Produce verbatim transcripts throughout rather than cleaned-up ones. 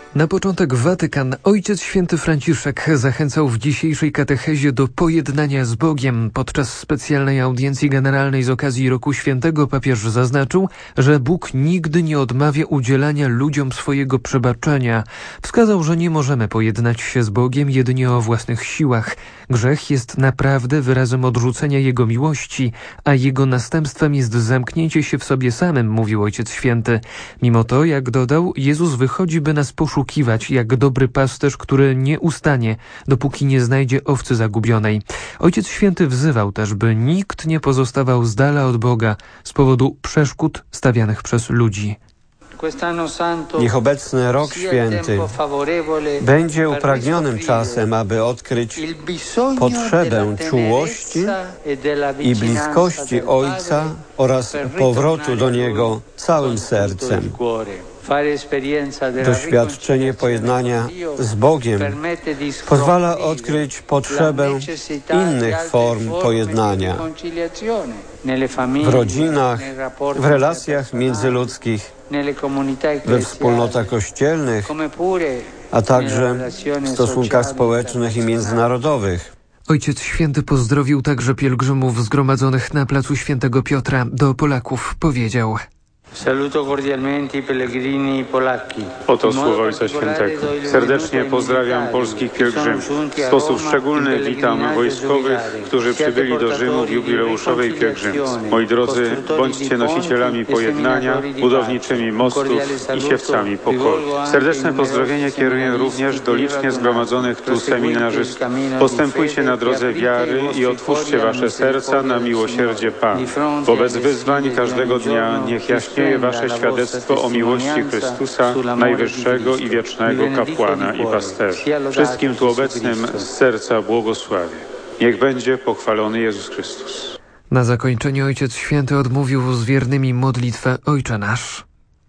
Na początek Watykan. Ojciec Święty Franciszek zachęcał w dzisiejszej katechezie do pojednania z Bogiem. Podczas specjalnej audiencji generalnej z okazji Roku Świętego papież zaznaczył, że Bóg nigdy nie odmawia udzielania ludziom swojego przebaczenia. Wskazał, że nie możemy pojednać się z Bogiem jedynie o własnych siłach. Grzech jest naprawdę wyrazem odrzucenia Jego miłości, a Jego następstwem jest zamknięcie się w sobie samym, mówił Ojciec Święty. Mimo to, jak dodał, Jezus wychodzi, by nas poszukiwać, jak dobry pasterz, który nie ustanie, dopóki nie znajdzie owcy zagubionej. Ojciec Święty wzywał też, by nikt nie pozostawał z dala od Boga z powodu przeszkód stawianych przez ludzi. Niech obecny Rok Święty będzie upragnionym czasem, aby odkryć potrzebę czułości i bliskości Ojca oraz powrotu do Niego całym sercem. Doświadczenie pojednania z Bogiem pozwala odkryć potrzebę innych form pojednania w rodzinach, w relacjach międzyludzkich, we wspólnotach kościelnych, a także w stosunkach społecznych i międzynarodowych. Ojciec Święty pozdrowił także pielgrzymów zgromadzonych na placu Świętego Piotra. Do Polaków powiedział: Saluto cordialmente i pellegrini polacchi. Oto słowa Ojca Świętego. Serdecznie pozdrawiam polskich pielgrzymów. W sposób szczególny witam wojskowych, którzy przybyli do Rzymu w jubileuszowej pielgrzymce. Moi drodzy, bądźcie nosicielami pojednania, budowniczymi mostów i siewcami pokoju. Serdeczne pozdrowienie kieruję również do licznie zgromadzonych tu seminarzystów. Postępujcie na drodze wiary i otwórzcie wasze serca na miłosierdzie Pana. Wobec wyzwań każdego dnia niech jaśnie wasze świadectwo o miłości Chrystusa, najwyższego i wiecznego kapłana i pasterza. Wszystkim tu obecnym z serca błogosławię. Niech będzie pochwalony Jezus Chrystus. Na zakończenie Ojciec Święty odmówił z wiernymi modlitwę Ojcze Nasz.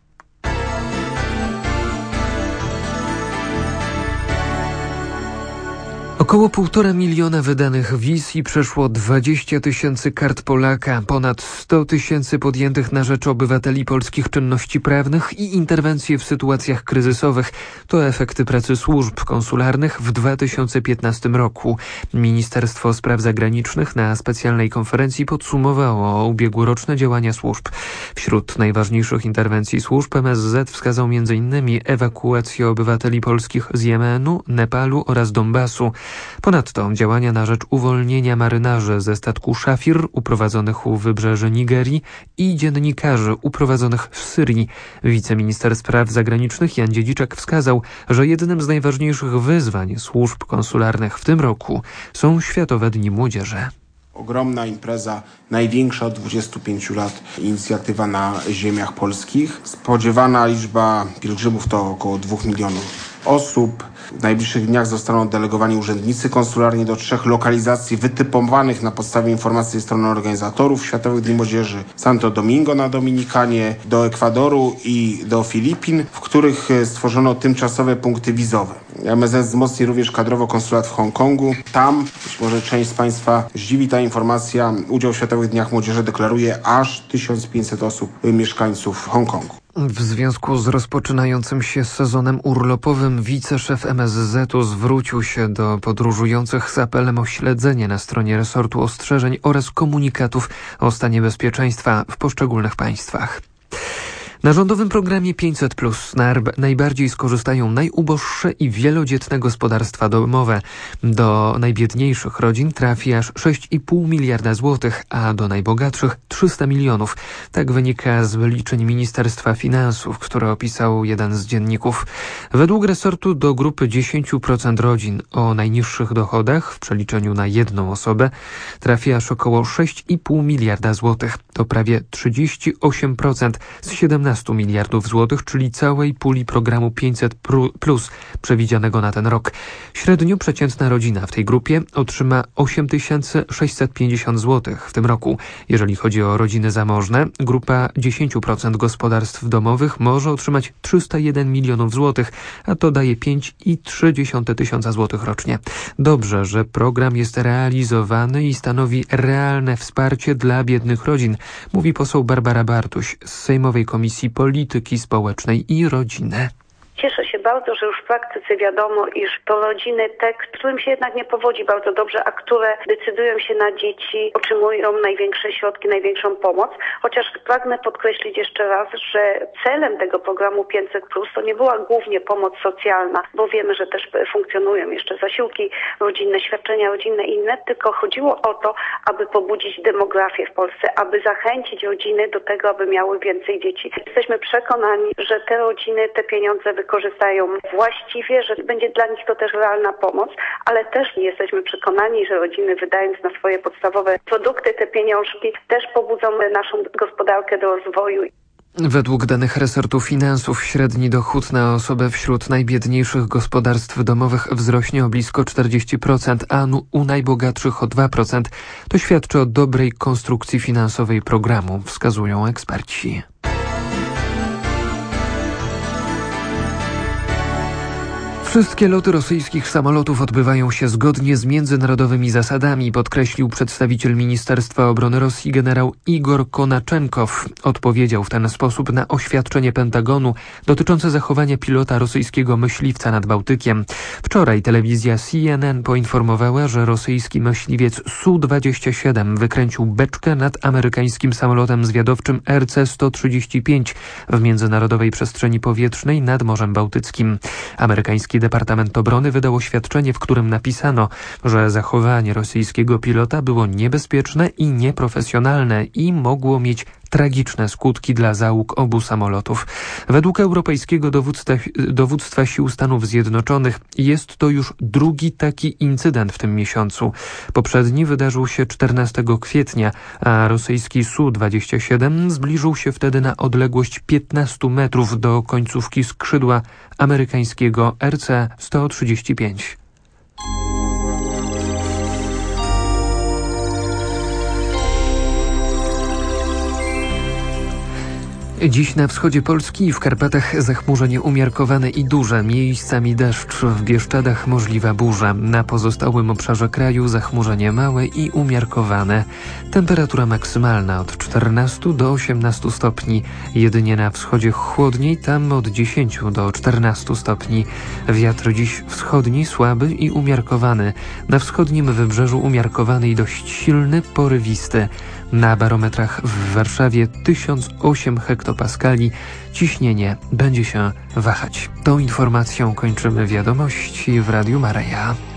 Około półtora miliona wydanych wiz i przeszło dwadzieścia tysięcy kart Polaka, ponad sto tysięcy podjętych na rzecz obywateli polskich czynności prawnych i interwencje w sytuacjach kryzysowych to efekty pracy służb konsularnych w dwa tysiące piętnastym roku. Ministerstwo Spraw Zagranicznych na specjalnej konferencji podsumowało ubiegłoroczne działania służb. Wśród najważniejszych interwencji służb M S Z wskazał między innymi ewakuację obywateli polskich z Jemenu, Nepalu oraz Donbasu. Ponadto działania na rzecz uwolnienia marynarzy ze statku Szafir uprowadzonych u wybrzeży Nigerii i dziennikarzy uprowadzonych w Syrii. Wiceminister Spraw Zagranicznych Jan Dziedziczak wskazał, że jednym z najważniejszych wyzwań służb konsularnych w tym roku są Światowe Dni Młodzieży. Ogromna impreza, największa od dwudziestu pięciu lat, inicjatywa na ziemiach polskich. Spodziewana liczba pielgrzymów to około dwóch milionów osób. W najbliższych dniach zostaną delegowani urzędnicy konsularni do trzech lokalizacji wytypowanych na podstawie informacji ze strony organizatorów Światowych Dni Młodzieży: Santo Domingo na Dominikanie, do Ekwadoru i do Filipin, w których stworzono tymczasowe punkty wizowe. M S Z wzmocni również kadrowo konsulat w Hongkongu. Tam, być może część z Państwa zdziwi ta informacja, udział w Światowych Dniach Młodzieży deklaruje aż tysiąc pięćset osób, mieszkańców Hongkongu. W związku z rozpoczynającym się sezonem urlopowym wiceszef M S Z-u zwrócił się do podróżujących z apelem o śledzenie na stronie resortu ostrzeżeń oraz komunikatów o stanie bezpieczeństwa w poszczególnych państwach. Na rządowym programie pięćset plus najbardziej skorzystają najuboższe i wielodzietne gospodarstwa domowe. Do najbiedniejszych rodzin trafi aż sześć i pół miliarda złotych, a do najbogatszych trzysta milionów. Tak wynika z wyliczeń Ministerstwa Finansów, które opisał jeden z dzienników. Według resortu do grupy dziesięć procent rodzin o najniższych dochodach w przeliczeniu na jedną osobę trafi aż około sześć i pół miliarda złotych. To prawie trzydzieści osiem procent z siedemnastu miliardów złotych, czyli całej puli programu pięćset plus przewidzianego na ten rok. Średnio przeciętna rodzina w tej grupie otrzyma osiem tysięcy sześćset pięćdziesiąt złotych w tym roku. Jeżeli chodzi o rodziny zamożne, grupa dziesięć procent gospodarstw domowych może otrzymać trzysta jeden milionów złotych, a to daje pięć i trzy dziesiąte tysiąca złotych rocznie. Dobrze, że program jest realizowany i stanowi realne wsparcie dla biednych rodzin, mówi poseł Barbara Bartuś z Sejmowej Komisji Polityki Społecznej i Rodziny. Cieszę się bardzo, że już w praktyce wiadomo, iż to rodziny te, którym się jednak nie powodzi bardzo dobrze, a które decydują się na dzieci, otrzymują największe środki, największą pomoc. Chociaż pragnę podkreślić jeszcze raz, że celem tego programu pięćset plus to nie była głównie pomoc socjalna, bo wiemy, że też funkcjonują jeszcze zasiłki rodzinne, świadczenia rodzinne i inne, tylko chodziło o to, aby pobudzić demografię w Polsce, aby zachęcić rodziny do tego, aby miały więcej dzieci. Jesteśmy przekonani, że te rodziny te pieniądze wykorzystają właściwie, że będzie dla nich to też realna pomoc, ale też jesteśmy przekonani, że rodziny, wydając na swoje podstawowe produkty te pieniążki, też pobudzą naszą gospodarkę do rozwoju. Według danych resortu finansów średni dochód na osobę wśród najbiedniejszych gospodarstw domowych wzrośnie o blisko czterdzieści procent, a u najbogatszych o dwa procent. To świadczy o dobrej konstrukcji finansowej programu, wskazują eksperci. Wszystkie loty rosyjskich samolotów odbywają się zgodnie z międzynarodowymi zasadami, podkreślił przedstawiciel Ministerstwa Obrony Rosji generał Igor Konaczenkow. Odpowiedział w ten sposób na oświadczenie Pentagonu dotyczące zachowania pilota rosyjskiego myśliwca nad Bałtykiem. Wczoraj telewizja C N N poinformowała, że rosyjski myśliwiec Su dwadzieścia siedem wykręcił beczkę nad amerykańskim samolotem zwiadowczym R C sto trzydzieści pięć w międzynarodowej przestrzeni powietrznej nad Morzem Bałtyckim. Amerykański Departament Obrony wydał oświadczenie, w którym napisano, że zachowanie rosyjskiego pilota było niebezpieczne i nieprofesjonalne i mogło mieć tragiczne skutki dla załóg obu samolotów. Według Europejskiego Dowództwa, Dowództwa Sił Stanów Zjednoczonych jest to już drugi taki incydent w tym miesiącu. Poprzedni wydarzył się czternastego kwietnia, a rosyjski Su dwadzieścia siedem zbliżył się wtedy na odległość piętnaście metrów do końcówki skrzydła amerykańskiego R C sto trzydzieści pięć. Dziś na wschodzie Polski i w Karpatach zachmurzenie umiarkowane i duże, miejscami deszcz, w Bieszczadach możliwa burza. Na pozostałym obszarze kraju zachmurzenie małe i umiarkowane. Temperatura maksymalna od czternastu do osiemnastu stopni. Jedynie na wschodzie chłodniej, tam od dziesięciu do czternastu stopni. Wiatr dziś wschodni słaby i umiarkowany. Na wschodnim wybrzeżu umiarkowany i dość silny, porywisty. Na barometrach w Warszawie tysiąc osiem hektopaskali. Ciśnienie będzie się wahać. Tą informacją kończymy wiadomości w Radiu Maryja.